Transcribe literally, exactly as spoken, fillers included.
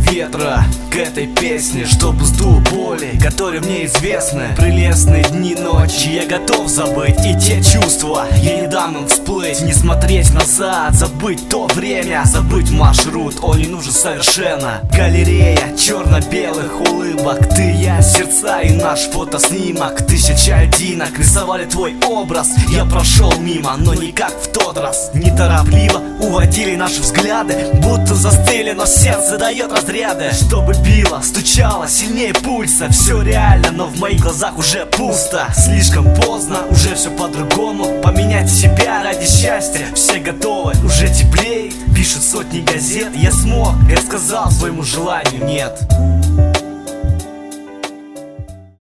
ветра к этой песне, чтобы сдул боли, которые мне известны. Прелестные дни, ночи я готов забыть, и те чувства я не дам им всплыть. Не смотреть назад, забыть то время, забыть маршрут, он не нужен совершенно. Галерея черно-белых улыбок, ты, я, сердца и наш фотоснимок. Тысяча одинок рисовали твой образ, я прошел мимо, но не как в тот раз. Неторопливо уводили наши взгляды, будто застыли, но сердце дает разряды. Чтобы било, стучало сильнее пульса, все реально, но в моих глазах уже пусто. Слишком поздно, уже все по-другому. Поменять себя ради счастья, все готовы, уже теплеет. Пишут сотни газет, я смог, я сказал своему желанию нет.